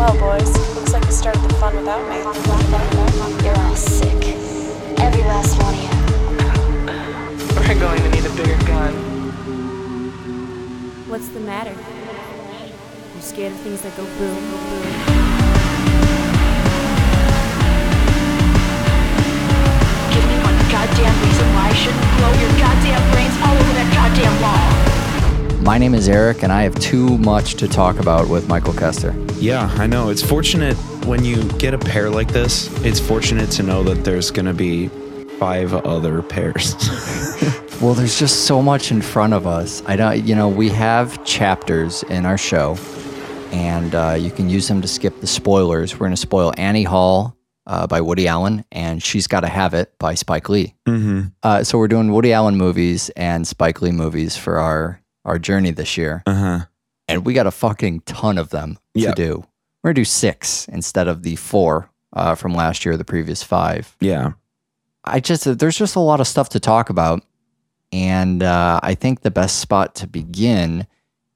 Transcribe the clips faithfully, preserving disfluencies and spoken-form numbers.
Well, boys, looks like you started the fun without me. You're all sick. Every last one of you. We're going to need a bigger gun. What's the matter? You scared of things that go boom, go boom? Give me one goddamn reason why I shouldn't blow your goddamn brains all over that goddamn wall. My name is Eric, and I have too much to talk about with Michael Kester. Yeah, I know. It's fortunate when you get a pair like this, it's fortunate to know that there's going to be five other pairs. Well, there's just so much in front of us. I don't, you know, we have chapters in our show, and uh, you can use them to skip the spoilers. We're going to spoil Annie Hall uh, by Woody Allen, and She's Gotta Have It by Spike Lee. Mm-hmm. Uh, so we're doing Woody Allen movies and Spike Lee movies for our, our journey this year. Uh-huh. And we got a fucking ton of them Yep. to do. We're going to do six instead of the four uh, from last year, the previous five. Yeah. I just, there's just a lot of stuff to talk about. And uh, I think the best spot to begin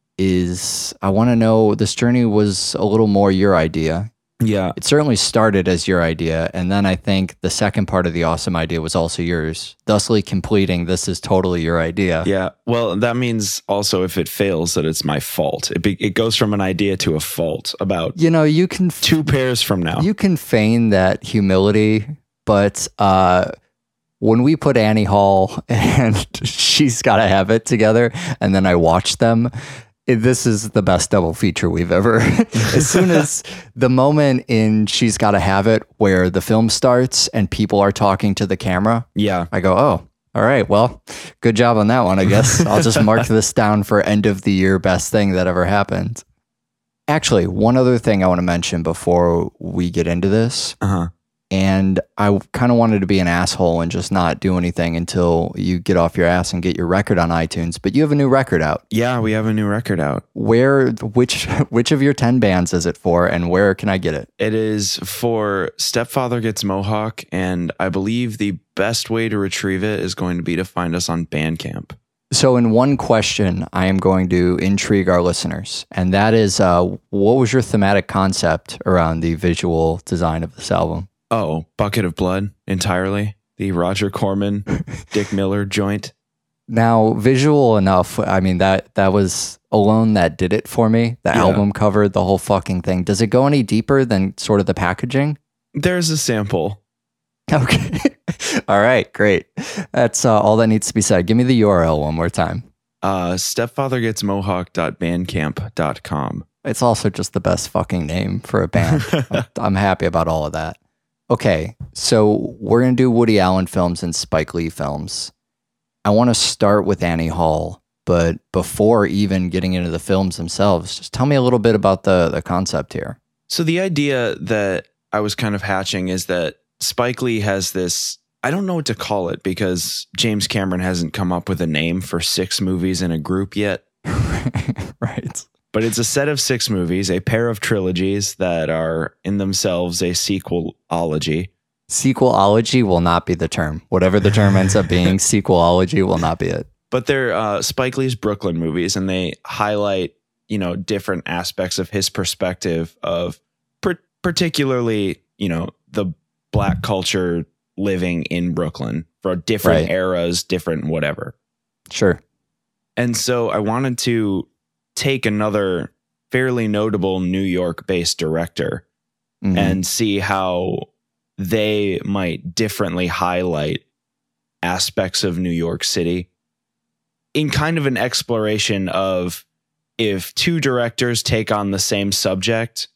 is I want to know, this journey was a little more your idea. Yeah. It certainly started as your idea. And then I think the second part of the awesome idea was also yours, thusly completing this is totally your idea. Yeah. Well, that means also if it fails that it's my fault. It, be, it goes from an idea to a fault about You know, you can f- two pairs from now. you can feign that humility, but uh, when we put Annie Hall and She's Gotta Have It together, and then I watched them, it- this is the best double feature we've ever. As soon as the moment in She's Gotta Have It where the film starts and people are talking to the camera, yeah. I go, oh, all right, well, good job on that one, I guess. I'll just mark this down for end of the year best thing that ever happened. Actually, one other thing I want to mention before we get into this. Uh-huh. And I kind of wanted to be an asshole and just not do anything until you get off your ass and get your record on iTunes. But you have a new record out. Yeah, we have a new record out. Where, which, which of your ten bands is it for, and where can I get it? It is for Stepfather Gets Mohawk, and I believe the best way to retrieve it is going to be to find us on Bandcamp. So in one question, I am going to intrigue our listeners, and that is, uh, what was your thematic concept around the visual design of this album? Oh, Bucket of Blood entirely. The Roger Corman, Dick Miller joint. Now, visual enough, I mean, that that was alone that did it for me. The Yeah. album cover, the whole fucking thing. Does it go any deeper than sort of the packaging? There's a sample. Okay. All right, great. That's uh, all that needs to be said. Give me the U R L one more time. Uh, stepfather gets mohawk dot bandcamp dot com. It's also just the best fucking name for a band. I'm, I'm happy about all of that. Okay, so we're going to do Woody Allen films and Spike Lee films. I want to start with Annie Hall, but before even getting into the films themselves, just tell me a little bit about the, the concept here. So the idea that I was kind of hatching is that Spike Lee has this, I don't know what to call it because James Cameron hasn't come up with a name for six movies in a group yet. Right. But it's a set of six movies, a pair of trilogies that are in themselves a sequelology. Sequelology will not be the term. Whatever the term ends up being, sequelology will not be it. But they're uh, Spike Lee's Brooklyn movies, and they highlight, you know, different aspects of his perspective of per- particularly, you know, the black culture living in Brooklyn for different Right. eras, different whatever. Sure. And so I wanted to take another fairly notable New York-based director Mhm. and see how they might differently highlight aspects of New York City in kind of an exploration of if two directors take on the same subject,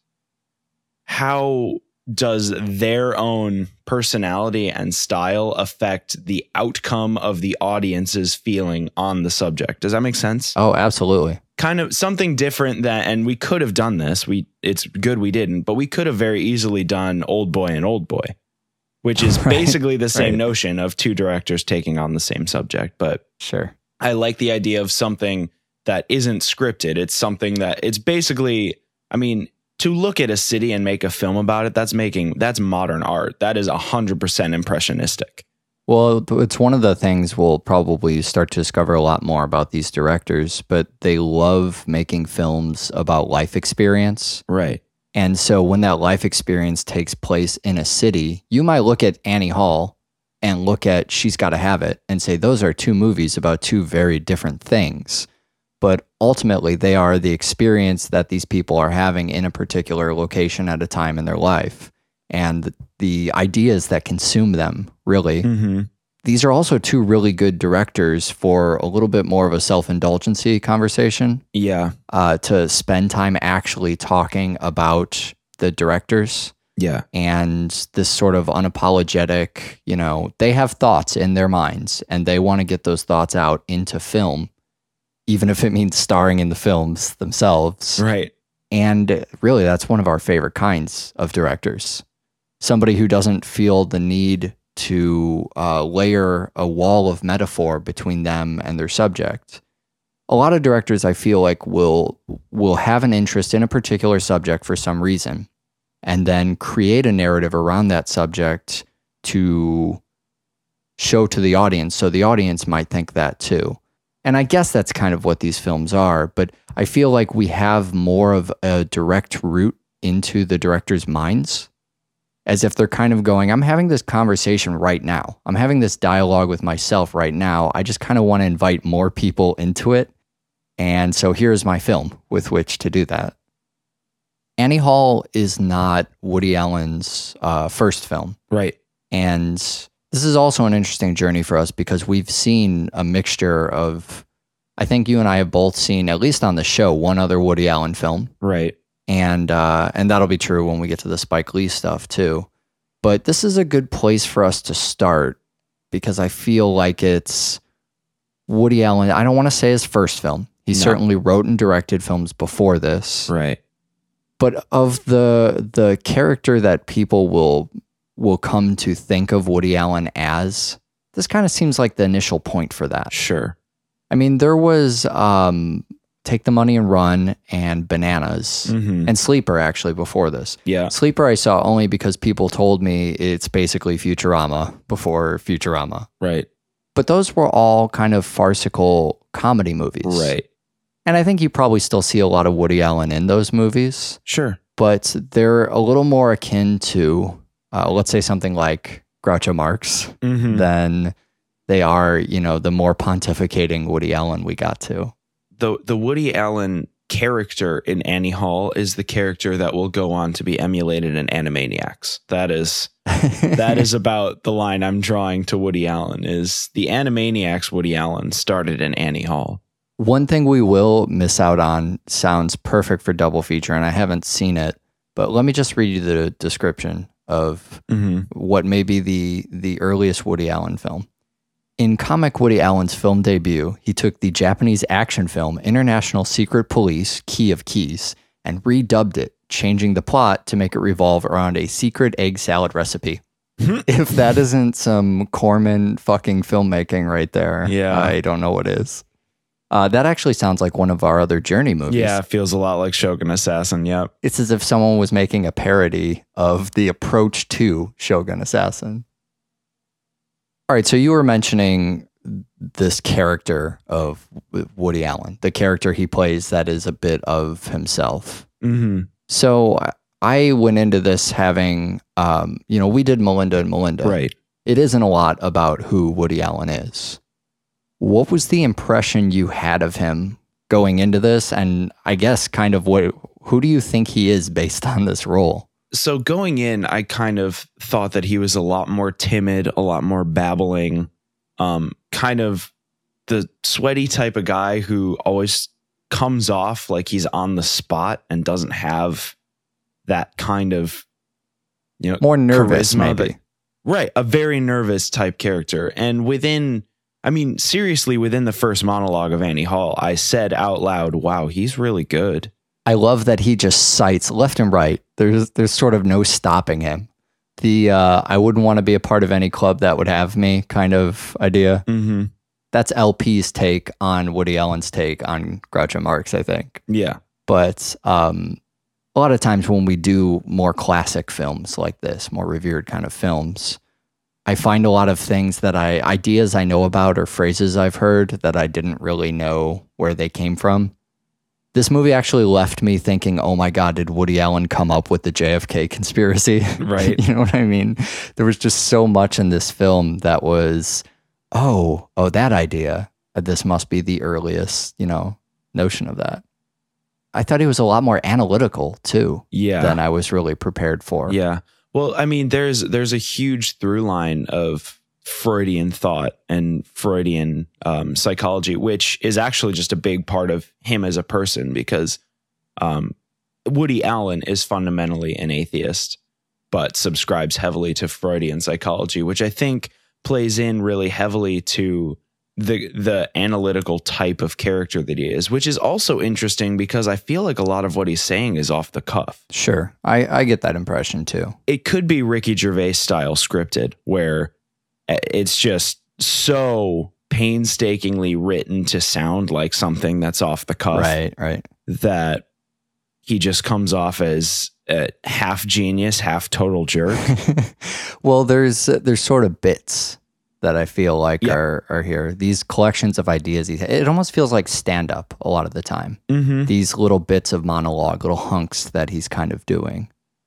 how does their own personality and style affect the outcome of the audience's feeling on the subject? Does that make sense? Oh, absolutely. Kind of something different that, and we could have done this. We, it's good we didn't, but we could have very easily done Old Boy and Old Boy, which is Right, basically the same right. notion of two directors taking on the same subject. But Sure. I like the idea of something that isn't scripted. It's something that it's basically, I mean, to look at a city and make a film about it, that's making, that's modern art. That is a hundred percent impressionistic. Well, it's one of the things we'll probably start to discover a lot more about these directors, but they love making films about life experience. Right. And so when that life experience takes place in a city, you might look at Annie Hall and look at She's Gotta Have It and say, those are two movies about two very different things. But ultimately, they are the experience that these people are having in a particular location at a time in their life, and the ideas that consume them, really. Mm-hmm. These are also two really good directors for a little bit more of a self-indulgency conversation. Yeah. Uh, to spend time actually talking about the directors. Yeah. And this sort of unapologetic, you know, they have thoughts in their minds and they want to get those thoughts out into film, even if it means starring in the films themselves. Right. And really, that's one of our favorite kinds of directors. Somebody who doesn't feel the need to uh, layer a wall of metaphor between them and their subject. A lot of directors, I feel like, will will have an interest in a particular subject for some reason, and then create a narrative around that subject to show to the audience, so the audience might think that too. And I guess that's kind of what these films are, but I feel like we have more of a direct route into the director's minds, as if they're kind of going, I'm having this conversation right now. I'm having this dialogue with myself right now. I just kind of want to invite more people into it. And so here's my film with which to do that. Annie Hall is not Woody Allen's uh, first film. Right. And this is also an interesting journey for us because we've seen a mixture of, I think you and I have both seen, at least on the show, one other Woody Allen film. Right. And uh, and that'll be true when we get to the Spike Lee stuff too. But this is a good place for us to start because I feel like it's Woody Allen. I don't want to say his first film. He No. certainly wrote and directed films before this. Right. But of the the character that people will will come to think of Woody Allen as, this kind of seems like the initial point for that. Sure. I mean, there was um, Take the Money and Run and Bananas Mhm. and Sleeper actually before this. Yeah. Sleeper I saw only because people told me it's basically Futurama before Futurama. Right. But those were all kind of farcical comedy movies. Right. And I think you probably still see a lot of Woody Allen in those movies, Sure. but they're a little more akin to, uh, let's say something like Groucho Marx Mhm. than they are, you know, the more pontificating Woody Allen we got to. The the Woody Allen character in Annie Hall is the character that will go on to be emulated in Animaniacs. That is that is about the line I'm drawing to Woody Allen is the Animaniacs Woody Allen started in Annie Hall. One thing we will miss out on sounds perfect for double feature, and I haven't seen it, but let me just read you the description of Mm-hmm. what may be the, the earliest Woody Allen film. In comic Woody Allen's film debut, he took the Japanese action film International Secret Police, Key of Keys, and redubbed it, changing the plot to make it revolve around a secret egg salad recipe. If that isn't some Corman fucking filmmaking right there, Yeah. I don't know what is. Uh, that actually sounds like one of our other Journey movies. Yeah, it feels a lot like Shogun Assassin. Yep. It's as if someone was making a parody of the approach to Shogun Assassin. All right, so you were mentioning this character of Woody Allen, the character he plays that is a bit of himself. Mm-hmm. So I went into this having, um, you know, we did Melinda and Melinda. Right. It isn't a lot about who Woody Allen is. What was the impression you had of him going into this? And I guess kind of what, who do you think he is based on this role? So going in, I kind of thought that he was a lot more timid, a lot more babbling, um, kind of the sweaty type of guy who always comes off like he's on the spot and doesn't have that kind of, you know, More nervous, charisma maybe. that- right. A very nervous type character. And within, I mean, seriously, within the first monologue of Annie Hall, I said out loud, wow, he's really good. I love that he just cites left and right. There's there's sort of no stopping him. The uh, I wouldn't want to be a part of any club that would have me kind of idea. Mm-hmm. That's L P's take on Woody Allen's take on Groucho Marx, I think. Yeah. But um, a lot of times when we do more classic films like this, more revered kind of films, I find a lot of things that I, ideas I know about or phrases I've heard that I didn't really know where they came from. This movie actually left me thinking, oh my God, did Woody Allen come up with the J F K conspiracy? Right. You know what I mean? There was just so much in this film that was, oh, oh, that idea. This must be the earliest, you know, notion of that. I thought he was a lot more analytical too, Yeah. than I was really prepared for. Yeah. Well, I mean, there's there's a huge through line of Freudian thought and Freudian um, psychology, which is actually just a big part of him as a person, because um, Woody Allen is fundamentally an atheist, but subscribes heavily to Freudian psychology, which I think plays in really heavily to the the analytical type of character that he is, which is also interesting because I feel like a lot of what he's saying is off the cuff. Sure. I, I get that impression too. It could be Ricky Gervais style scripted, where it's just so painstakingly written to sound like something that's off the cuff. Right, right. That he just comes off as a half genius, half total jerk. Well, there's uh, there's sort of bits that I feel like Yeah. are are here. These collections of ideas. he- It almost feels like stand up a lot of the time. Mm-hmm. These little bits of monologue, little hunks that he's kind of doing.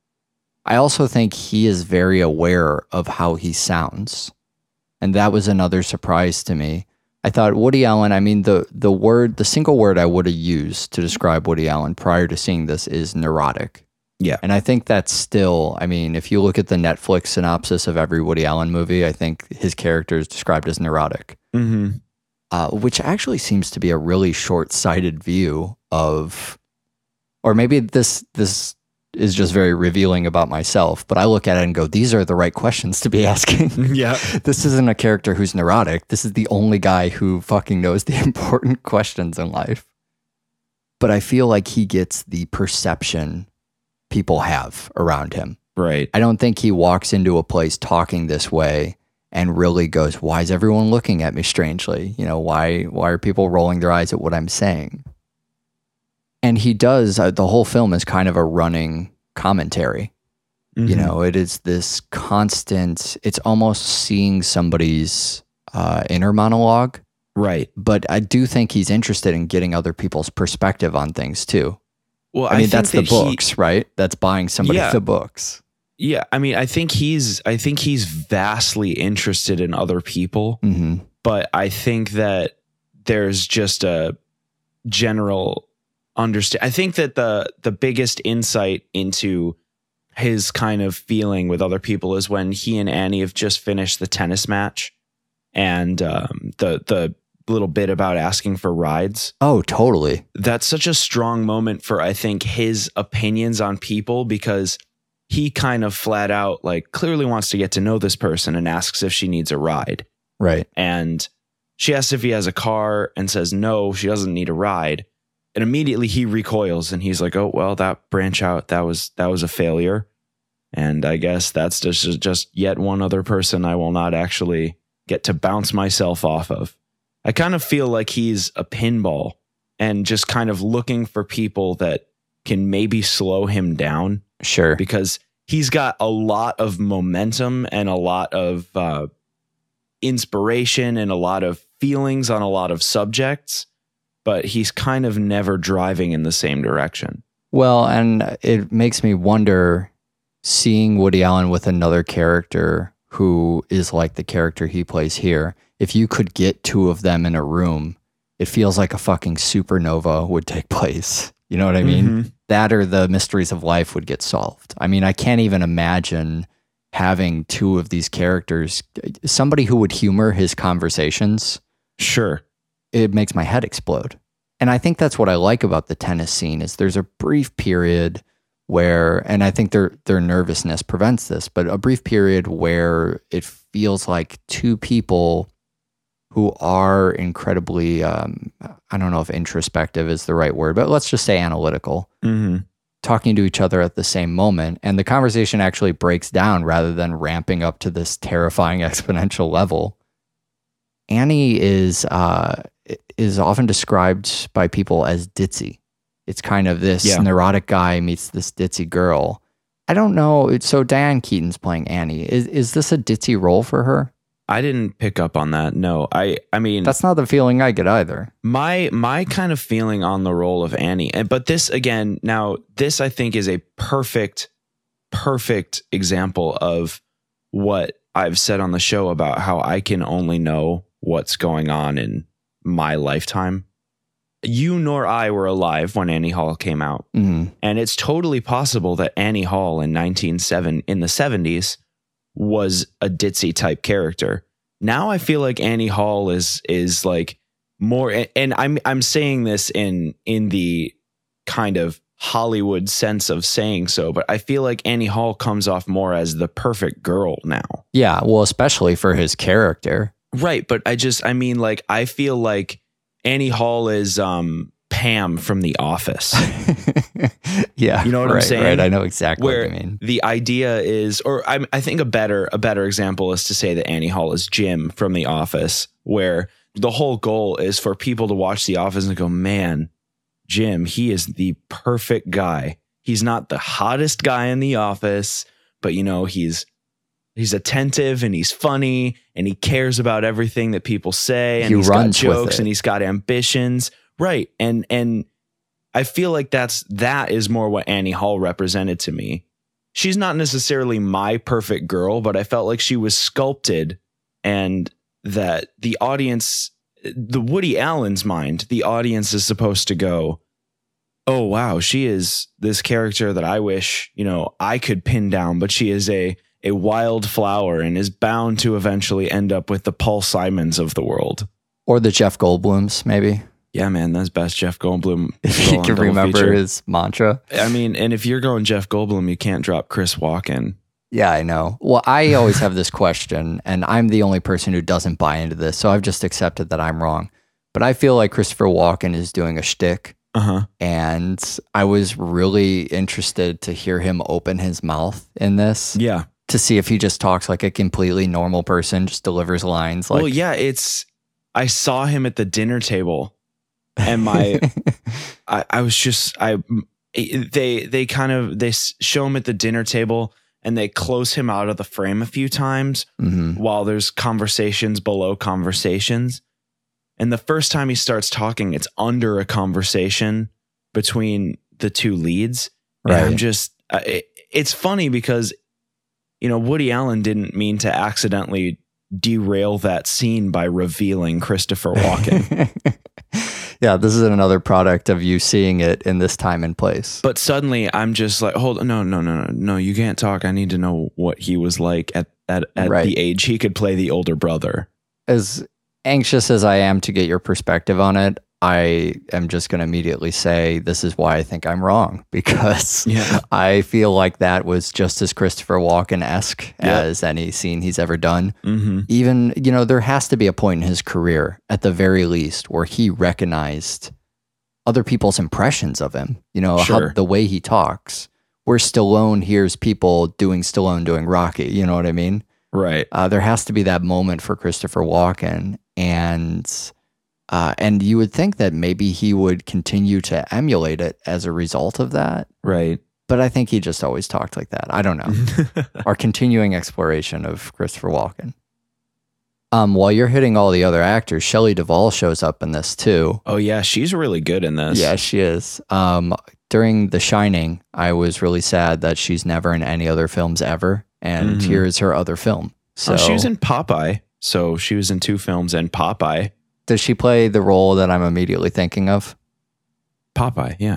I also think he is very aware of how he sounds. And that was another surprise to me. I thought Woody Allen, I mean, the the word, the single word I would have used to describe Woody Allen prior to seeing this is neurotic. Yeah. And I think that's still, I mean, if you look at the Netflix synopsis of every Woody Allen movie, I think his character is described as neurotic, Mm-hmm. uh, which actually seems to be a really short-sighted view of, or maybe this this is just very revealing about myself, but I look at it and go, these are the right questions to be asking. Yeah. This isn't a character who's neurotic. This is the only guy who fucking knows the important questions in life. But I feel like he gets the perception people have around him. Right. I don't think he walks into a place talking this way and really goes, why is everyone looking at me strangely? You know, why why are people rolling their eyes at what I'm saying? And he does, uh, the whole film is kind of a running commentary. You Mhm. know, it is this constant, it's almost seeing somebody's uh, inner monologue. Right. But I do think he's interested in getting other people's perspective on things too. Well, I mean, think that's the that he- books, right? That's buying somebody Yeah. the books. yeah. I mean, I think he's I think he's vastly interested in other people, hmm but I think that there's just a general understand. I think that the the biggest insight into his kind of feeling with other people is when he and Annie have just finished the tennis match, and um, the the little bit about asking for rides. Oh, totally. That's such a strong moment for, I think, his opinions on people, because he kind of flat out like clearly wants to get to know this person and asks if she needs a ride. Right. And she asks if he has a car and says no, she doesn't need a ride. And immediately he recoils and he's like, oh, well, that branch out, that was that was a failure. And I guess that's just, just yet one other person I will not actually get to bounce myself off of. I kind of feel like he's a pinball and just kind of looking for people that can maybe slow him down, Sure. because he's got a lot of momentum and a lot of uh, inspiration and a lot of feelings on a lot of subjects, but he's kind of never driving in the same direction. Well, and it makes me wonder, seeing Woody Allen with another character who is like the character he plays here, if you could get two of them in a room, it feels like a fucking supernova would take place. You know what I mean? Mhm. That or the mysteries of life would get solved. I mean, I can't even imagine having two of these characters, somebody who would humor his conversations. Sure. It makes my head explode. And I think that's what I like about the tennis scene is there's a brief period where, and I think their their nervousness prevents this, but a brief period where it feels like two people who are incredibly, um, I don't know if introspective is the right word, but let's just say analytical, Mm-hmm. talking to each other at the same moment. And the conversation actually breaks down rather than ramping up to this terrifying exponential level. Annie is uh, is often described by people as ditzy. It's kind of this Yeah. neurotic guy meets this ditzy girl. I don't know. So Diane Keaton's playing Annie. Is is this a ditzy role for her? I didn't pick up on that. No, I, I mean, That's not the feeling I get either. my, my kind of feeling on the role of Annie, and but this again, now this I think is a perfect, perfect example of what I've said on the show about how I can only know what's going on in my lifetime. You nor I were alive when Annie Hall came out. Mhm. And it's totally possible that Annie Hall in nineteen seven in the seventies was a ditzy type character. Now I feel like Annie Hall is is like more, and I'm I'm saying this in in the kind of Hollywood sense of saying so, but I feel like Annie Hall comes off more as the perfect girl now. Yeah, well, especially for his character. Right, but I just I mean like I feel like Annie Hall is um Pam from The Office. Yeah, You know what I'm right, saying? Right, I know exactly Where what you mean. the idea is, or I, I think a better a better example is to say that Annie Hall is Jim from The Office, where the whole goal is for people to watch The Office and go, man, Jim, he is the perfect guy. He's not the hottest guy in the office, but you know, he's he's attentive and he's funny and he cares about everything that people say, and He he's got runs with jokes it. and he's got ambitions. Right. And and I feel like that's that is more what Annie Hall represented to me. She's not necessarily my perfect girl, but I felt like she was sculpted, and that the audience, the Woody Allen's mind, the audience is supposed to go, oh, wow, she is this character that I wish, you know, I could pin down, but she is a, a wild flower and is bound to eventually end up with the Paul Simons of the world. Or the Jeff Goldblums, maybe. Yeah, man, that's best Jeff Goldblum. You can remember feature. his mantra. I mean, and if you're going Jeff Goldblum, you can't drop Chris Walken. Yeah, I know. Well, I always have this question, and I'm the only person who doesn't buy into this, so I've just accepted that I'm wrong. But I feel like Christopher Walken is doing a shtick, Uh-huh. and I was really interested to hear him open his mouth in this Yeah. to see if he just talks like a completely normal person, just delivers lines like. Well, yeah, it's, I saw him at the dinner table, and my, I, I was just, I, they, they kind of, they show him at the dinner table, and they close him out of the frame a few times Mhm. while there's conversations below conversations. And the first time he starts talking, it's under a conversation between the two leads. And Right. I'm just, uh, it, it's funny because, you know, Woody Allen didn't mean to accidentally derail that scene by revealing Christopher Walken. Yeah, this is another product of you seeing it in this time and place. But suddenly I'm just like, hold on, no, no, no, no, no, you can't talk. I need to know what he was like at, at, at Right. the age he could play the older brother. As anxious as I am to get your perspective on it, I am just going to immediately say this is why I think I'm wrong, because Yeah. I feel like that was just as Christopher Walken-esque Yeah. as any scene he's ever done. Mm-hmm. Even, you know, there has to be a point in his career, at the very least, where he recognized other people's impressions of him, you know, Sure. how, the way he talks, where Stallone hears people doing Stallone doing Rocky, you know what I mean? Right. Uh, there has to be that moment for Christopher Walken, and uh, and you would think that maybe he would continue to emulate it as a result of that. Right. But I think he just always talked like that. I don't know. Our continuing exploration of Christopher Walken. Um, while you're hitting all the other actors, Shelley Duvall shows up in this too. Oh yeah, she's really good in this. Yeah, she is. Um, during The Shining, I was really sad that she's never in any other films ever, and Mhm. here is her other film. So Oh, she was in Popeye. So she was in two films and Popeye. does she play the role that I'm immediately thinking of? Popeye, yeah.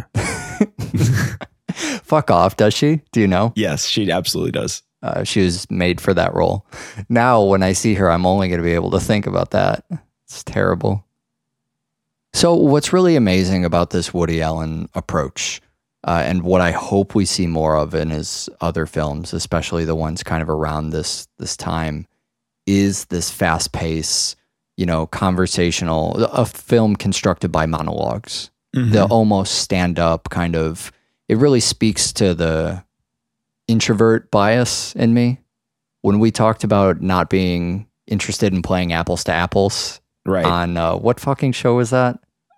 Fuck off, does she? Do you know? Yes, she absolutely does. Uh, she was made for that role. Now, when I see her, I'm only going to be able to think about that. It's terrible. So, what's really amazing about this Woody Allen approach, uh, and what I hope we see more of in his other films, especially the ones kind of around this this time, is this fast pace, you know, conversational, a film constructed by monologues. Mhm. The almost stand up kind of, it really speaks to the introvert bias in me. When we talked about not being interested in playing apples to apples Right. on uh, what fucking show was that?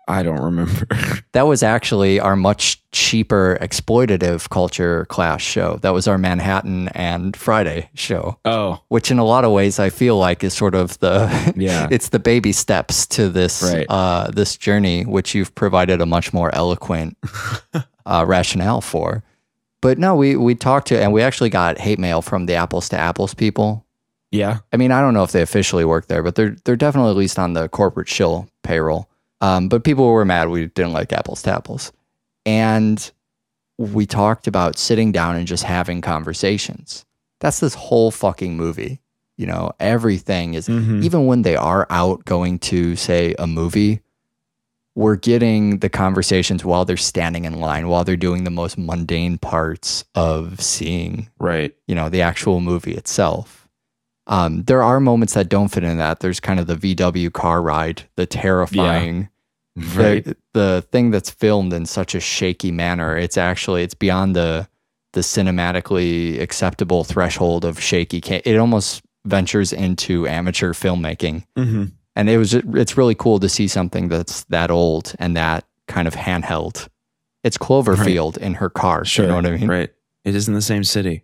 I don't remember. That was actually our much cheaper exploitative culture class show. That was our Manhattan and Friday show. Oh, which in a lot of ways I feel like is sort of the yeah. it's the baby steps to this Right. uh, this journey, which you've provided a much more eloquent uh, rationale for. But no, we we talked to and we actually got hate mail from the Apples to Apples people. Yeah. I mean, I don't know if they officially work there, but they're they're definitely at least on the corporate shill payroll. Um, but people were mad we didn't like Apples to Apples. And we talked about sitting down and just having conversations. That's this whole fucking movie. You know, everything is, Mhm. even when they are out going to, say, a movie, we're getting the conversations while they're standing in line, while they're doing the most mundane parts of seeing, Right. you know, the actual movie itself. Um, there are moments that don't fit in that. There's kind of the V W car ride, the terrifying, Right. the, the thing that's filmed in such a shaky manner. It's actually, it's beyond the the cinematically acceptable threshold of shaky. Ca- It almost ventures into amateur filmmaking. Mm-hmm. And it was, it's really cool to see something that's that old and that kind of handheld. It's Cloverfield in her car. Sure. You know what I mean? Right. It is in the same city.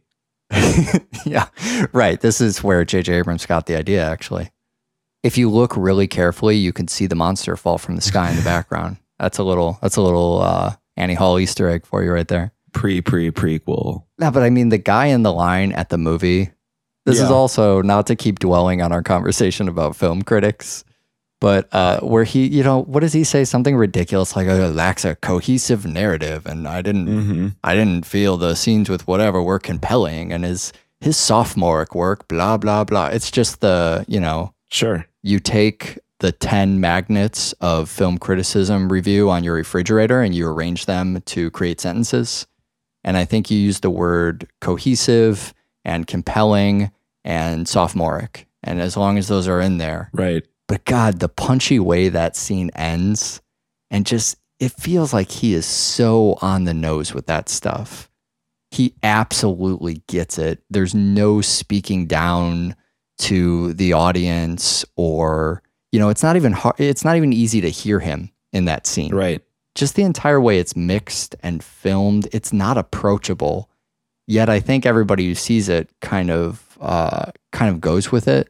Yeah, right. This is where J J Abrams got the idea, actually. If you look really carefully, you can see the monster fall from the sky in the background. That's a little, that's a little uh, Annie Hall Easter egg for you right there. Pre, pre, prequel. No, but I mean, the guy in the line at the movie, this is Yeah. also not to keep dwelling on our conversation about film critics, but uh, where he, you know, what does he say? Something ridiculous like, oh, it lacks a cohesive narrative. And I didn't, Mm-hmm. I didn't feel the scenes with whatever were compelling. And his, his sophomoric work, blah, blah, blah. It's just the, you know, Sure. you take the ten magnets of film criticism review on your refrigerator and you arrange them to create sentences. And I think you use the word cohesive and compelling and sophomoric. And as long as those are in there. Right. But God, the punchy way that scene ends and just, it feels like he is so on the nose with that stuff. He absolutely gets it. There's no speaking down to the audience or, you know, it's not even hard, it's not even easy to hear him in that scene. Right. Just the entire way it's mixed and filmed, it's not approachable. Yet I think everybody who sees it kind of uh, kind of goes with it.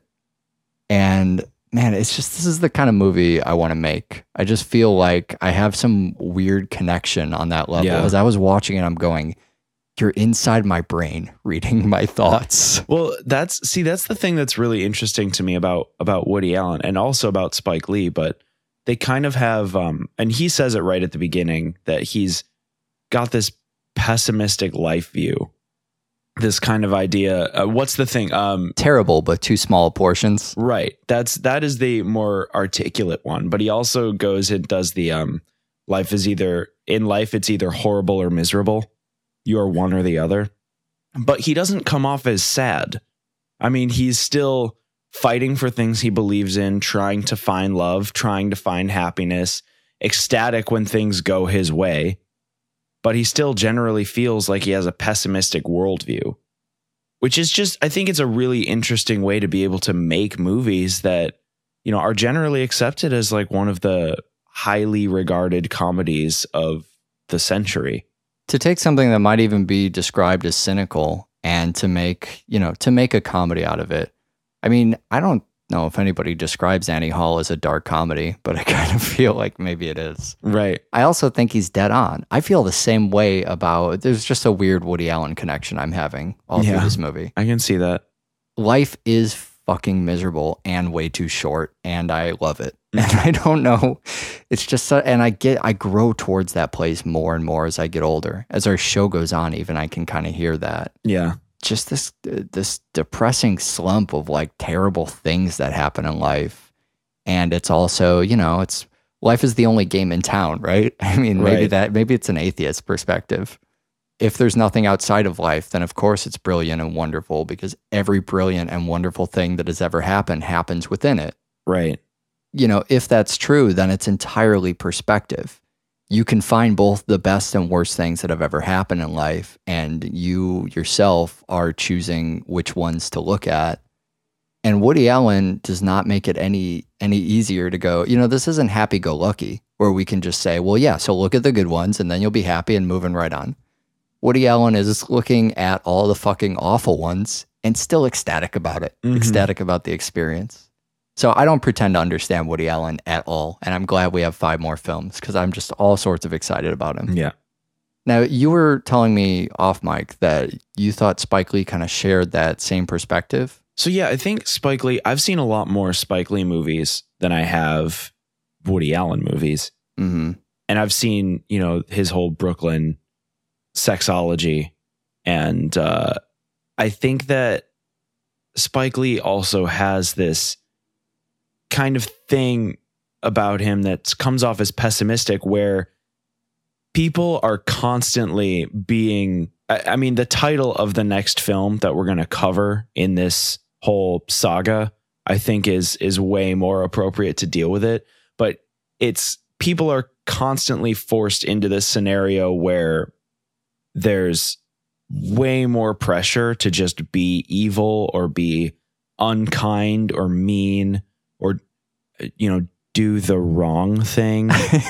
And man, it's just, this is the kind of movie I want to make. I just feel like I have some weird connection on that level. Yeah. As I was watching it, I'm going, you're inside my brain reading my thoughts. Well, that's see, that's the thing that's really interesting to me about about Woody Allen and also about Spike Lee. But they kind of have, um, and he says it right at the beginning that he's got this pessimistic life view. This kind of idea. Uh, what's the thing? Um, Terrible, but too small portions. right. That's that is the more articulate one. But he also goes and does the um, life is either in life it's either horrible or miserable. You are one or the other. But he doesn't come off as sad. I mean, he's still fighting for things he believes in, trying to find love, trying to find happiness, ecstatic when things go his way. But he still generally feels like he has a pessimistic worldview, which is just, I think it's a really interesting way to be able to make movies that, you know, are generally accepted as like one of the highly regarded comedies of the century. To take something that might even be described as cynical and to make, you know, to make a comedy out of it. I mean, I don't know if anybody describes Annie Hall as a dark comedy, but I kind of feel like maybe it is. Right. I also think he's dead on. I feel the same way about, there's just a weird Woody Allen connection I'm having all Yeah. through this movie. I can see that. Life is fucking miserable and way too short, and I love it. And I don't know, it's just, so, and I get, I grow towards that place more and more as I get older. As our show goes on, even I can kind of hear that. Yeah. Just this, this depressing slump of like terrible things that happen in life. And it's also, you know, it's, life is the only game in town, right? I mean, maybe Right. that, maybe it's an atheist perspective. If there's nothing outside of life, then of course it's brilliant and wonderful because every brilliant and wonderful thing that has ever happened happens within it. Right. You know, if that's true, then it's entirely perspective. You can find both the best and worst things that have ever happened in life, and you yourself are choosing which ones to look at. And Woody Allen does not make it any any easier to go, you know, this isn't happy-go-lucky, or we can just say, well, yeah, so look at the good ones and then you'll be happy and moving right on. Woody Allen is looking at all the fucking awful ones and still ecstatic about it, Mhm. ecstatic about the experience. So I don't pretend to understand Woody Allen at all. And I'm glad we have five more films because I'm just all sorts of excited about him. Yeah. Now, you were telling me off mic that you thought Spike Lee kind of shared that same perspective. So yeah, I think Spike Lee, I've seen a lot more Spike Lee movies than I have Woody Allen movies. Mm-hmm. And I've seen, you know, his whole Brooklyn sexology. And uh, I think that Spike Lee also has this kind of thing about him that comes off as pessimistic, where people are constantly being, I, I mean, the title of the next film that we're going to cover in this whole saga, I think is, is way more appropriate to deal with it. But it's, people are constantly forced into this scenario where there's way more pressure to just be evil or be unkind or mean or, you know, do the wrong thing.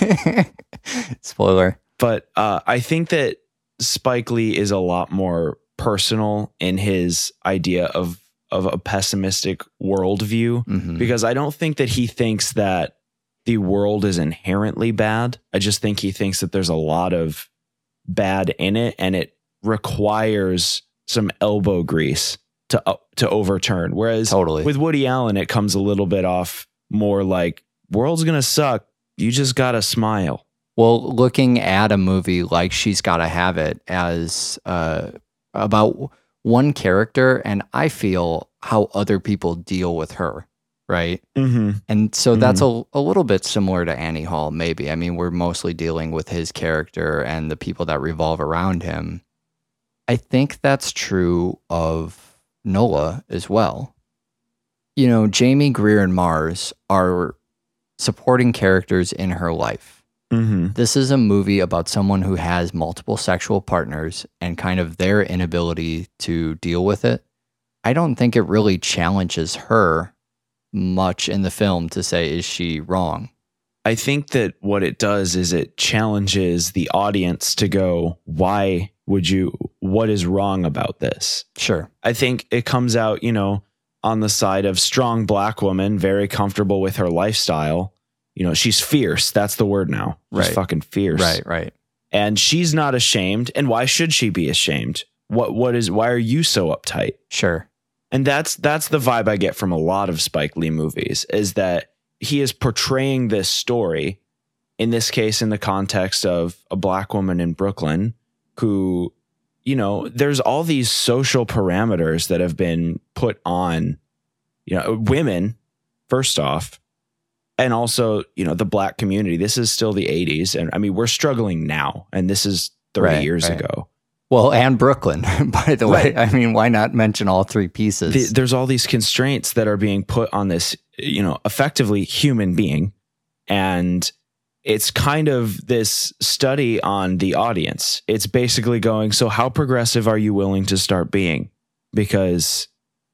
Spoiler. But uh, I think that Spike Lee is a lot more personal in his idea of, of a pessimistic worldview, Mhm. because I don't think that he thinks that the world is inherently bad. I just think he thinks that there's a lot of bad in it, and it requires some elbow grease to uh, to overturn. Whereas Totally. with Woody Allen, it comes a little bit off more like, world's gonna suck, you just gotta smile. Well, looking at a movie like She's Gotta Have It as uh, about one character, and I feel how other people deal with her, right? Mm-hmm. And so that's a, a little bit similar to Annie Hall, maybe. I mean, we're mostly dealing with his character and the people that revolve around him. I think that's true of Nola as well. You know, Jamie Greer and Mars are supporting characters in her life. Mm-hmm. This is a movie about someone who has multiple sexual partners and kind of their inability to deal with it. I don't think it really challenges her much in the film to say, is she wrong? I think that what it does is it challenges the audience to go, why would you, what is wrong about this? Sure. I think it comes out, you know, on the side of strong black woman, very comfortable with her lifestyle. You know, she's fierce. That's the word now. She's Right. fucking fierce. Right, right. And she's not ashamed. And why should she be ashamed? What, what is, why are you so uptight? Sure. And that's, that's the vibe I get from a lot of Spike Lee movies, is that he is portraying this story, in this case, in the context of a black woman in Brooklyn who, you know, there's all these social parameters that have been put on, you know, women, first off, and also, you know, the black community. This is still the eighties. And I mean, we're struggling now, and this is thirty Right, years right. ago. Well, and Brooklyn, by the way. Right. I mean, why not mention all three pieces? The, there's all these constraints that are being put on this, you know, effectively human being. And it's kind of this study on the audience. It's basically going, so how progressive are you willing to start being? Because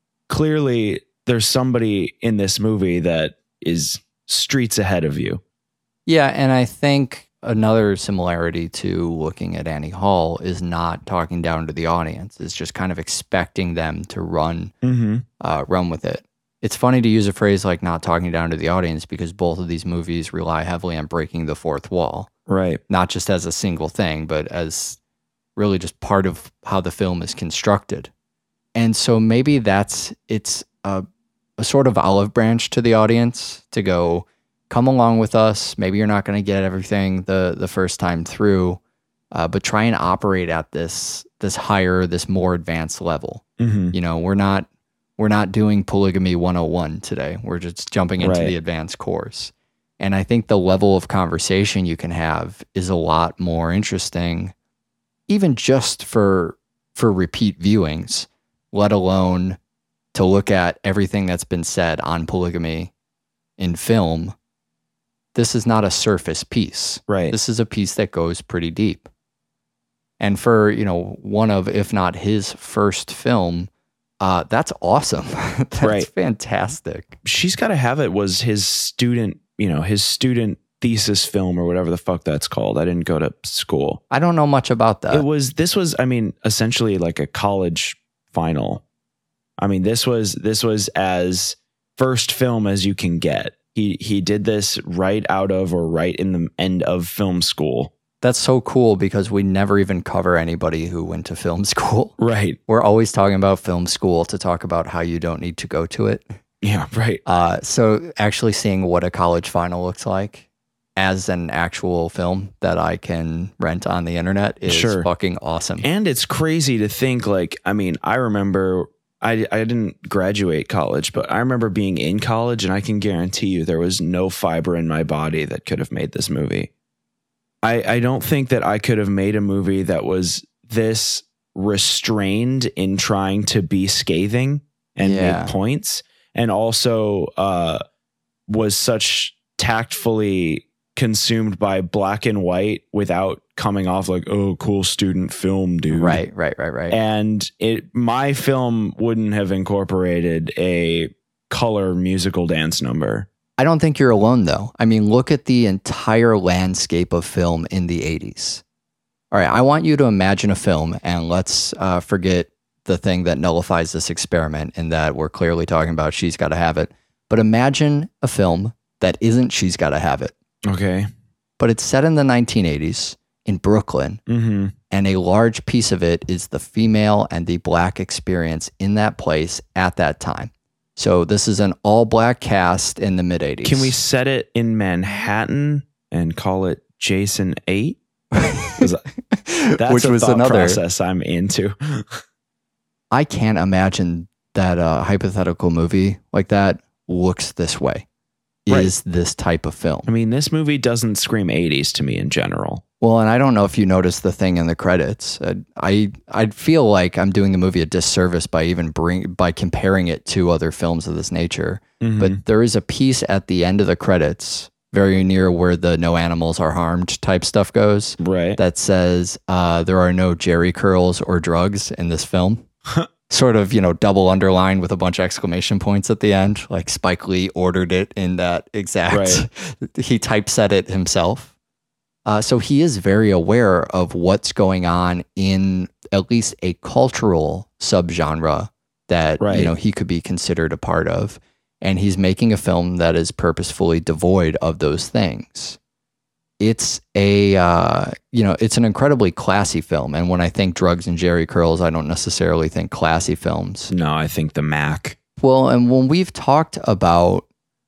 clearly there's somebody in this movie that is streets ahead of you. Yeah, and I think another similarity to looking at Annie Hall is not talking down to the audience. It's just kind of expecting them to run Mm-hmm. uh, run with it. It's funny to use a phrase like not talking down to the audience because both of these movies rely heavily on breaking the fourth wall, Right. not just as a single thing, but as really just part of how the film is constructed. And so maybe that's, it's a, a sort of olive branch to the audience to go, come along with us. Maybe you're not going to get everything the, the first time through, uh, but try and operate at this, this higher, this more advanced level. Mm-hmm. You know, we're not, we're not doing polygamy one oh one today. We're just jumping into Right. the advanced course. And I think the level of conversation you can have is a lot more interesting, even just for, for repeat viewings, let alone to look at everything that's been said on polygamy in film. This is not a surface piece. Right. This is a piece that goes pretty deep. And for, you know, one of, if not his first film, uh, that's awesome. That's Right. fantastic. She's Gotta Have It was his student, you know, his student thesis film or whatever the fuck that's called. I didn't go to school. I don't know much about that. It was, this was, I mean, essentially like a college final. I mean, this was, this was as first film as you can get. He, he did this right out of or right in the end of film school. That's so cool because we never even cover anybody who went to film school. Right. We're always talking about film school to talk about how you don't need to go to it. Yeah, right. Uh, so actually seeing what a college final looks like as an actual film that I can rent on the internet is Sure. fucking awesome. And it's crazy to think, like, I mean, I remember I, I didn't graduate college, but I remember being in college, and I can guarantee you there was no fiber in my body that could have made this movie. I, I don't think that I could have made a movie that was this restrained in trying to be scathing and Yeah. make points, and also uh, was such tactfully consumed by black and white without coming off like, oh, cool student film, dude. Right, right, right, right. And it, my film wouldn't have incorporated a color musical dance number. I don't think you're alone, though. I mean, look at the entire landscape of film in the eighties. All right, I want you to imagine a film, and let's uh, forget the thing that nullifies this experiment in that we're clearly talking about She's Gotta Have It. But imagine a film that isn't She's Gotta Have It, Okay. but it's set in the nineteen eighties in Brooklyn, Mm-hmm. and a large piece of it is the female and the black experience in that place at that time. So this is an all-black cast in the mid-eighties. Can we set it in Manhattan and call it Jason eight? That's Which a was thought another. process I'm into. I can't imagine that a hypothetical movie like that looks this way, Right. is this type of film. I mean, this movie doesn't scream eighties to me in general. Well, and I don't know if you noticed the thing in the credits. Uh, I I'd feel like I'm doing the movie a disservice by even bring by comparing it to other films of this nature. Mhm. But there is a piece at the end of the credits, very near where the "no animals are harmed" type stuff goes, Right. that says uh, there are no Jerry curls or drugs in this film. Sort of, you know, double underlined with a bunch of exclamation points at the end. Like Spike Lee ordered it in that exact. Right. He typeset it himself. Uh, so he is very aware of what's going on in at least a cultural subgenre that Right. you know he could be considered a part of, and he's making a film that is purposefully devoid of those things. It's a uh, you know it's an incredibly classy film, and when I think drugs and Jerry curls, I don't necessarily think classy films. No, I think the Mac. Well, and when we've talked about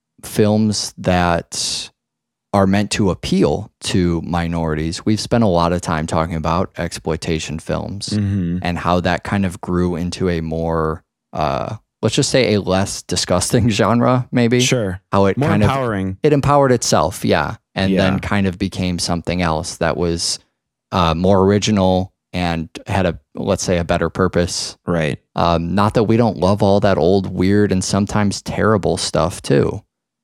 films that are meant to appeal to minorities, we've spent a lot of time talking about exploitation films Mm-hmm. and how that kind of grew into a more, uh, let's just say, a less disgusting genre, maybe. Sure. How it More kind empowering. of it empowered itself, yeah, and Yeah. then kind of became something else that was uh, more original and had a, let's say, a better purpose. Right. Um, not that we don't love all that old, weird, and sometimes terrible stuff too.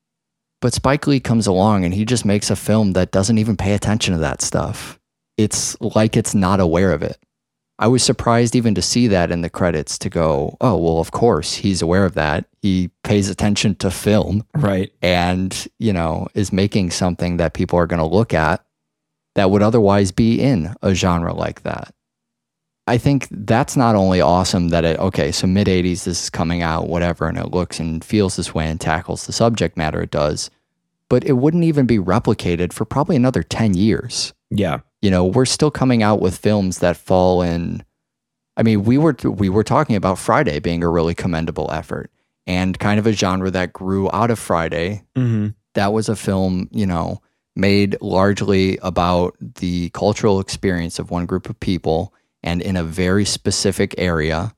But Spike Lee comes along and he just makes a film that doesn't even pay attention to that stuff. It's like it's not aware of it. I was surprised even to see that in the credits to go, oh, well, of course, he's aware of that. He pays attention to film Right. and, you know, is making something that people are going to look at that would otherwise be in a genre like that. I think that's not only awesome that it, okay, so mid-eighties, this is coming out, whatever, and it looks and feels this way and tackles the subject matter it does, but it wouldn't even be replicated for probably another ten years. Yeah. You know, we're still coming out with films that fall in, I mean, we were we were talking about Friday being a really commendable effort and kind of a genre that grew out of Friday. Mm-hmm. That was a film, you know, made largely about the cultural experience of one group of people and in a very specific area.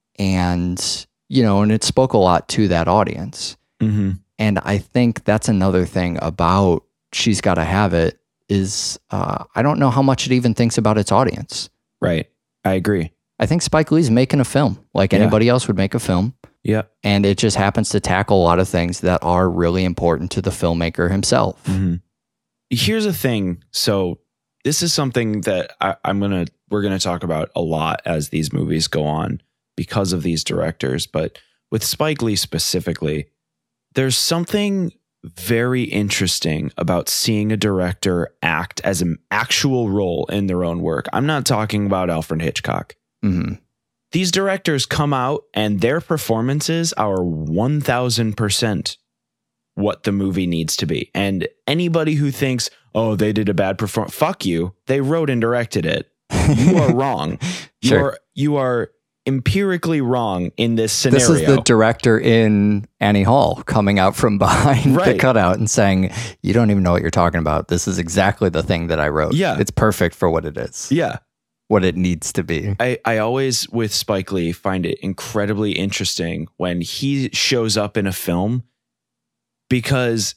And, you know, and it spoke a lot to that audience. Mm-hmm. And I think that's another thing about She's Gotta Have It is uh, I don't know how much it even thinks about its audience. Right. I agree. I think Spike Lee's making a film like Yeah. anybody else would make a film. Yeah. And it just happens to tackle a lot of things that are really important to the filmmaker himself. Mm-hmm. Here's the thing. So this is something that I, I'm gonna we're gonna talk about a lot as these movies go on because of these directors. But with Spike Lee specifically, there's something very interesting about seeing a director act as an actual role in their own work. I'm not talking about Alfred Hitchcock. Mm-hmm. These directors come out and their performances are one thousand percent what the movie needs to be. And anybody who thinks, oh, they did a bad performance, fuck you. They wrote and directed it. You are wrong. Sure. You are, you are empirically wrong in this scenario. This is the director in Annie Hall coming out from behind Right. the cutout and saying, you don't even know what you're talking about. This is exactly the thing that I wrote. Yeah. It's perfect for what it is, Yeah. what it needs to be. I, I always, with Spike Lee, find it incredibly interesting when he shows up in a film because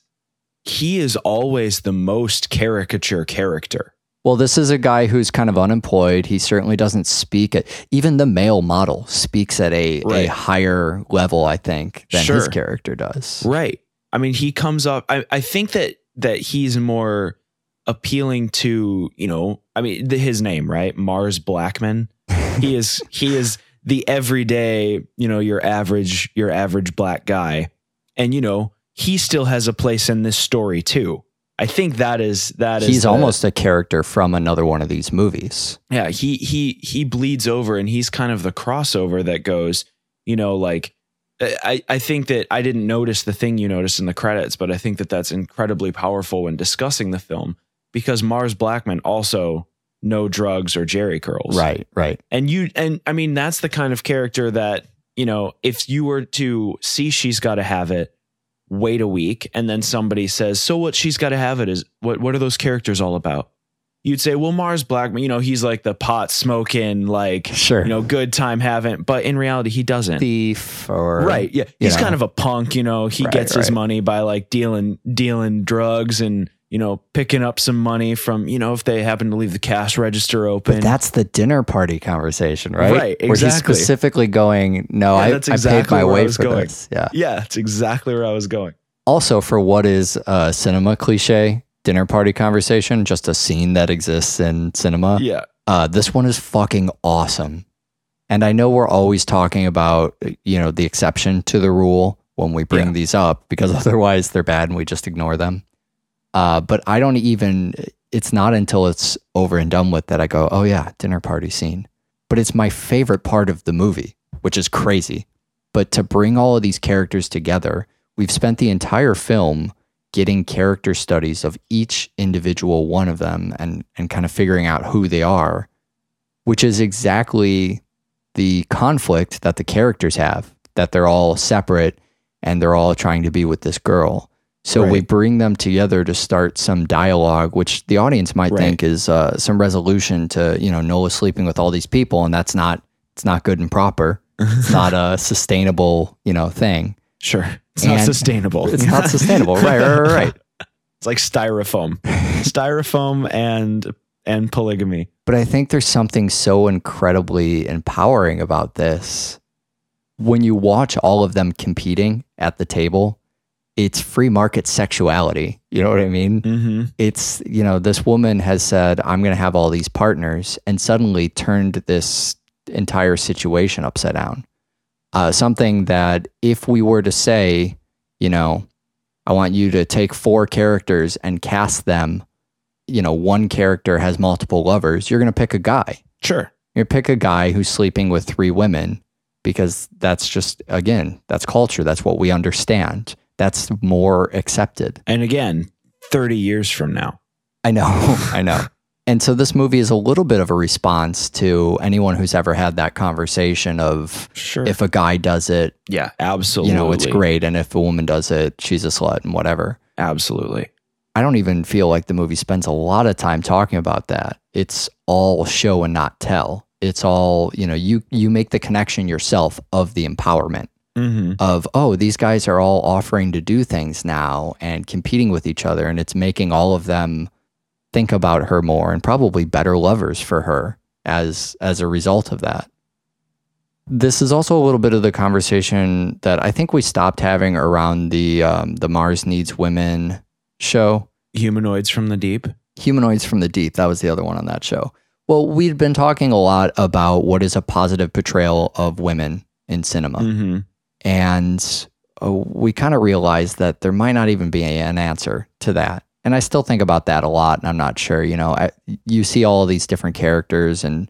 he is always the most caricature character. Well, this is a guy who's kind of unemployed. He certainly doesn't speak at, even the male model speaks at a, Right. a higher level, I think, than Sure. his character does. Right. I mean, he comes up, I, I think that, that he's more appealing to, you know, I mean, the, his name, right? Mars Blackman. He is, he is the everyday, you know, your average, your average black guy. And, you know, he still has a place in this story too. I think that is, that is, He's the- almost a character from another one of these movies. yeah, he, he, he bleeds over and he's kind of the crossover that goes, you know, like, I, I think that I didn't notice the thing you noticed in the credits, but I think that that's incredibly powerful when discussing the film because Mars Blackman also no drugs or Jerry curls. Right, right. And you, and I mean, that's the kind of character that, you know, if you were to see She's Gotta Have It, wait a week, and then somebody says, so what She's Gotta Have It is, what, what are those characters all about? You'd say, well, Mars Blackman, you know, he's like the pot smoking, like, Sure. you know, good time having, but in reality, he doesn't. Thief or Right. Yeah. you He's know. kind of a punk, you know, he Right, gets his right. money by like dealing, dealing drugs and, you know, picking up some money from, you know, if they happen to leave the cash register open. But that's the dinner party conversation, right? Right, Where he's exactly. specifically going, no, Yeah, I, that's I exactly paid my where I way was for going. this. Yeah. yeah, that's exactly where I was going. Also, for what is a cinema cliche, dinner party conversation, just a scene that exists in cinema. Yeah. Uh, this one is fucking awesome. And I know we're always talking about, you know, the exception to the rule when we bring Yeah. these up, because otherwise they're bad and we just ignore them. Uh, but I don't even, it's not until it's over and done with that I go, oh yeah, dinner party scene. But it's my favorite part of the movie, which is crazy. But to bring all of these characters together, we've spent the entire film getting character studies of each individual one of them and, and kind of figuring out who they are, which is exactly the conflict that the characters have, that they're all separate and they're all trying to be with this girl. So we Right. bring them together to start some dialogue, which the audience might Right. think is uh, some resolution to, you know, Noah sleeping with all these people. And that's not, it's not good and proper. It's not a sustainable, you know, thing. Sure. It's not And- sustainable. It's not sustainable. Right, right, right, right. It's like styrofoam, styrofoam and, and polygamy. But I think there's something so incredibly empowering about this. When you watch all of them competing at the table, it's free market sexuality. You know what I mean? Mm-hmm. It's, you know, this woman has said, I'm going to have all these partners, and suddenly turned this entire situation upside down. Uh, something that if we were to say, you know, I want you to take four characters and cast them, you know, one character has multiple lovers, you're going to pick a guy. Sure. You're going to pick a guy who's sleeping with three women because that's just, again, that's culture. That's what we understand. That's more accepted. And again, thirty years from now. I know, I know. And so this movie is a little bit of a response to anyone who's ever had that conversation of Sure. if a guy does it, yeah, absolutely. you know, it's great. And if a woman does it, she's a slut and whatever. Absolutely. I don't even feel like the movie spends a lot of time talking about that. It's all show and not tell. It's all, you know, you, you make the connection yourself of the empowerment. Mm-hmm. Of, oh, these guys are all offering to do things now and competing with each other. And it's making all of them think about her more and probably better lovers for her as as a result of that. This is also a little bit of the conversation that I think we stopped having around the um, the Mars Needs Women show. Humanoids from the Deep. Humanoids from the Deep. That was the other one on that show. Well, we'd been talking a lot about what is a positive portrayal of women in cinema. Mm-hmm. And uh, we kind of realized that there might not even be an answer to that. And I still think about that a lot, and I'm not sure. You know, I, you see all of these different characters, and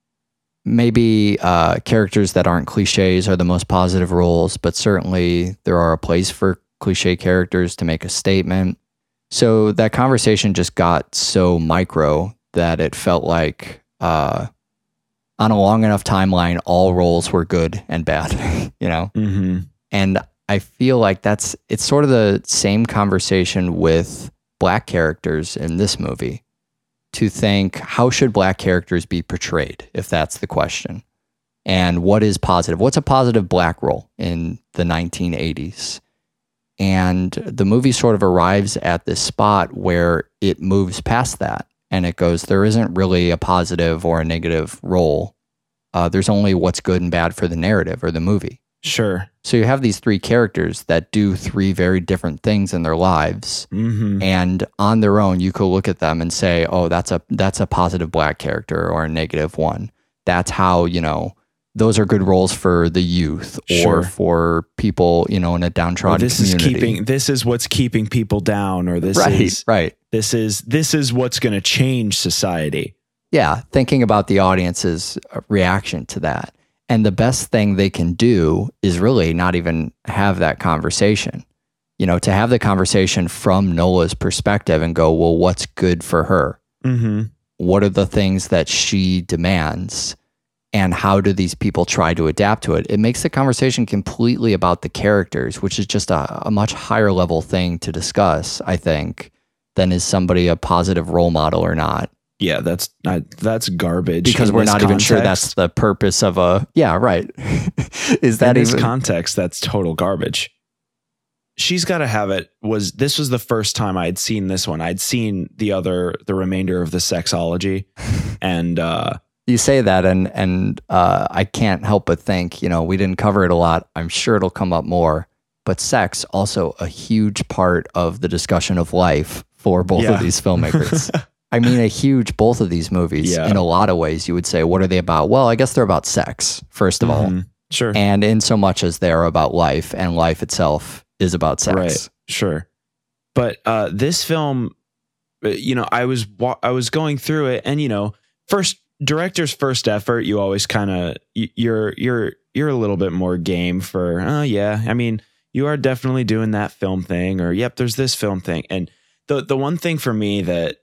maybe uh, characters that aren't cliches are the most positive roles, but certainly there are a place for cliche characters to make a statement. So that conversation just got so micro that it felt like uh, on a long enough timeline, all roles were good and bad, you know? Mm-hmm. And I feel like that's, it's sort of the same conversation with black characters in this movie, to think, how should black characters be portrayed, if that's the question? And what is positive? What's a positive black role in the nineteen eighties? And the movie sort of arrives at this spot where it moves past that. And it goes, there isn't really a positive or a negative role. Uh, there's only what's good and bad for the narrative or the movie. Sure. So you have these three characters that do three very different things in their lives. Mm-hmm. And on their own, you could look at them and say, oh, that's a that's a positive black character or a negative one. That's how, you know, those are good roles for the youth or Sure. for people, you know, in a Or downtrodden this community. is keeping this is what's keeping people down, or this right, is right. this is this is what's going to change society. Yeah, thinking about the audience's reaction to that. And the best thing they can do is really not even have that conversation. You know, to have the conversation from Nola's perspective and go, well, what's good for her? Mm-hmm. What are the things that she demands? And how do these people try to adapt to it? It makes the conversation completely about the characters, which is just a, a much higher level thing to discuss, I think, than is somebody a positive role model or not. Yeah, that's not, that's garbage. Because in we're this not even sure context. that's the purpose of a, yeah, right. Is that in this even context, that's total garbage. She's Gotta Have It was, this was the first time I'd seen this one. I'd seen the other, the remainder of the sexology. And, uh, you say that, and and uh, I can't help but think, you know, we didn't cover it a lot. I'm sure it'll come up more. But sex, also a huge part of the discussion of life for both Yeah. of these filmmakers. I mean, a huge, both of these movies, Yeah. in a lot of ways, you would say, what are they about? Well, I guess they're about sex, first of all. mhm, sure. And in so much as they're about life, and life itself is about sex. Right. Sure. But uh, this film, uh, you know, I was wa- I was going through it, and you know, first director's first effort, you always kind of you're you're you're a little bit more game for. Oh yeah, I mean, you are definitely doing that film thing, or yep, there's this film thing. And the the one thing for me that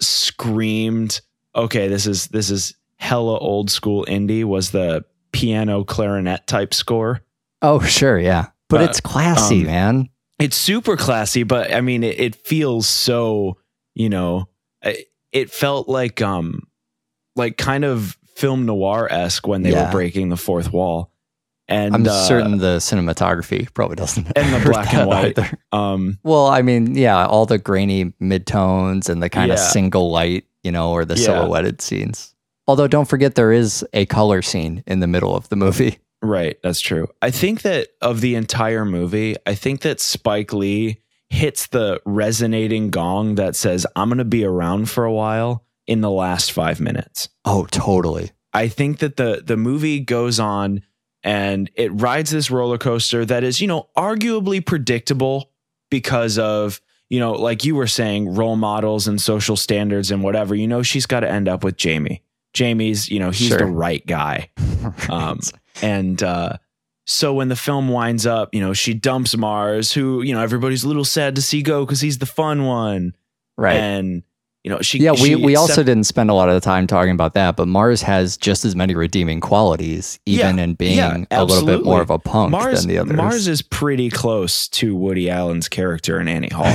screamed, okay, this is this is hella old school indie, was the piano clarinet type score. Oh, sure. Yeah. But Uh, it's classy, um, man. It's super classy, but I mean, it, it feels so, you know, it, it felt like, um, like kind of film noir-esque when they Yeah. were breaking the fourth wall. And, I'm uh, certain the cinematography probably doesn't. and the hurt black and that white. either. um, Well, I mean, yeah, all the grainy midtones and the kind of Yeah. single light, you know, or the Yeah. silhouetted scenes. Although, don't forget, there is a color scene in the middle of the movie. right. That's true. I think that of the entire movie, I think that Spike Lee hits the resonating gong that says, I'm going to be around for a while in the last five minutes. Oh, totally. I think that the the movie goes on and it rides this roller coaster that is, you know, arguably predictable because of, you know, like you were saying, role models and social standards and whatever. You know, she's got to end up with Jamie. Jamie's, you know, he's Sure. the right guy. Um, and uh, so when the film winds up, you know, she dumps Mars, who, you know, everybody's a little sad to see go because he's the fun one. Right. And, you know, she. yeah, we, she we also accept- didn't spend a lot of the time talking about that, but Mars has just as many redeeming qualities, even Yeah, in being yeah, a little bit absolutely. more of a punk Mars, than the others. Mars is pretty close to Woody Allen's character in Annie Hall.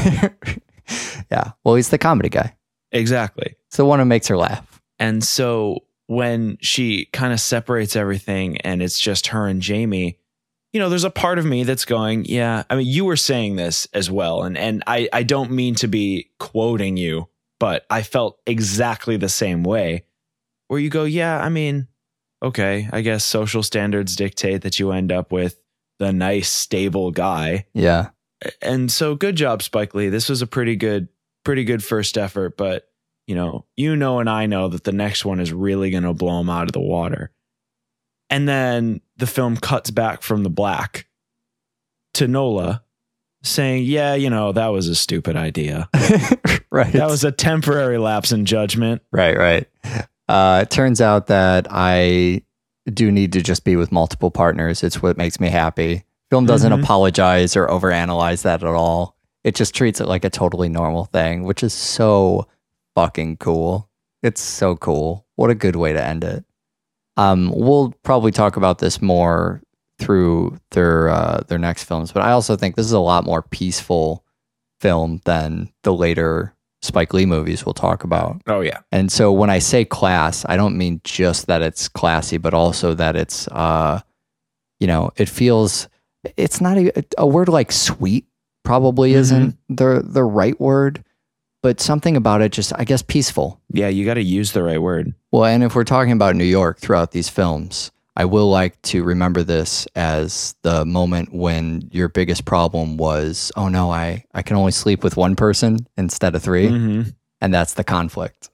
Yeah. Well, he's the comedy guy. Exactly. It's the one who makes her laugh. And so when she kind of separates everything and it's just her and Jamie, you know, there's a part of me that's going, yeah, I mean, you were saying this as well. And, and I, I don't mean to be quoting you, but I felt exactly the same way where you go, yeah, I mean, okay, I guess social standards dictate that you end up with the nice, stable guy. Yeah. And so good job, Spike Lee. This was a pretty good, pretty good first effort, but you know, you know, and I know that the next one is really going to blow him out of the water. And then the film cuts back from the black to Nola saying, yeah, you know, that was a stupid idea. Right. That was a temporary lapse in judgment. Right, right. Uh, it turns out that I do need to just be with multiple partners. It's what makes me happy. Film doesn't Mhm. apologize or overanalyze that at all. It just treats it like a totally normal thing, which is so fucking cool. It's so cool. What a good way to end it. Um, we'll probably talk about this more through their uh, their next films, but I also think this is a lot more peaceful film than the later Spike Lee movies we'll talk about. Oh, yeah. And so when I say class, I don't mean just that it's classy, but also that it's, uh, you know, it feels, it's not a, a word like sweet probably Mhm. isn't the the right word, but something about it just, I guess, peaceful. Yeah, you got to use the right word. Well, and if we're talking about New York throughout these films, I will like to remember this as the moment when your biggest problem was, oh no, I, I can only sleep with one person instead of three. Mhm. And that's the conflict.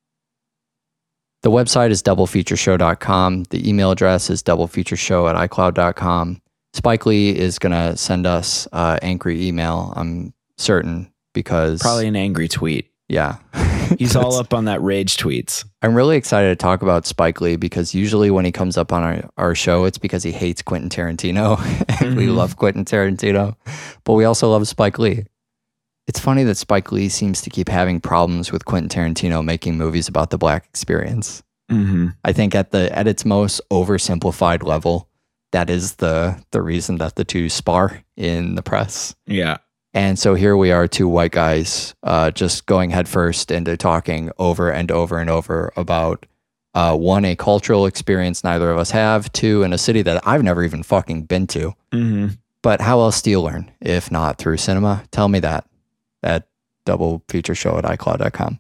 The website is double feature show dot com. The email address is double feature show at i cloud dot com. Spike Lee is going to send us uh, angry email, I'm certain, because... Probably an angry tweet. Yeah. He's all up on that rage tweets. I'm really excited to talk about Spike Lee because usually when he comes up on our, our show, it's because he hates Quentin Tarantino. And we Mhm. love Quentin Tarantino, but we also love Spike Lee. It's funny that Spike Lee seems to keep having problems with Quentin Tarantino making movies about the Black experience. Mm-hmm. I think at the at its most oversimplified level, that is the the reason that the two spar in the press. Yeah. And so here we are, two white guys, uh, just going headfirst into talking over and over and over about uh, one, a cultural experience neither of us have, two, in a city that I've never even fucking been to. Mm-hmm. But how else do you learn if not through cinema? Tell me that at double feature show at i cloud dot com.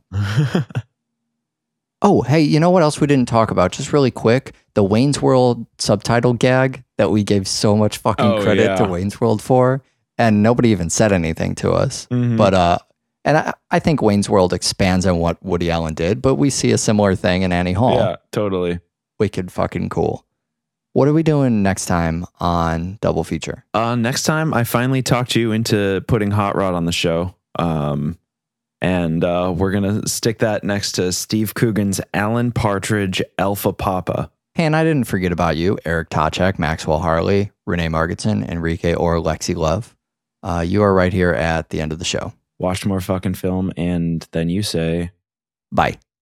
Oh, hey, you know what else we didn't talk about? Just really quick, the Wayne's World subtitle gag that we gave so much fucking Oh, credit yeah. to Wayne's World for, and nobody even said anything to us. Mhm. But uh, and I, I think Wayne's World expands on what Woody Allen did, but we see a similar thing in Annie Hall. Yeah, totally. Wicked fucking cool. What are we doing next time on Double Feature? Uh, next time, I finally talked you into putting Hot Rod on the show. Um, and uh, we're going to stick that next to Steve Coogan's Alan Partridge Alpha Papa. Hey, and I didn't forget about you, Eric Tochek, Maxwell Harley, Renee Margetson, Enrique or Lexi Love. Uh, you are right here at the end of the show. Watch more fucking film, and then you say... Bye.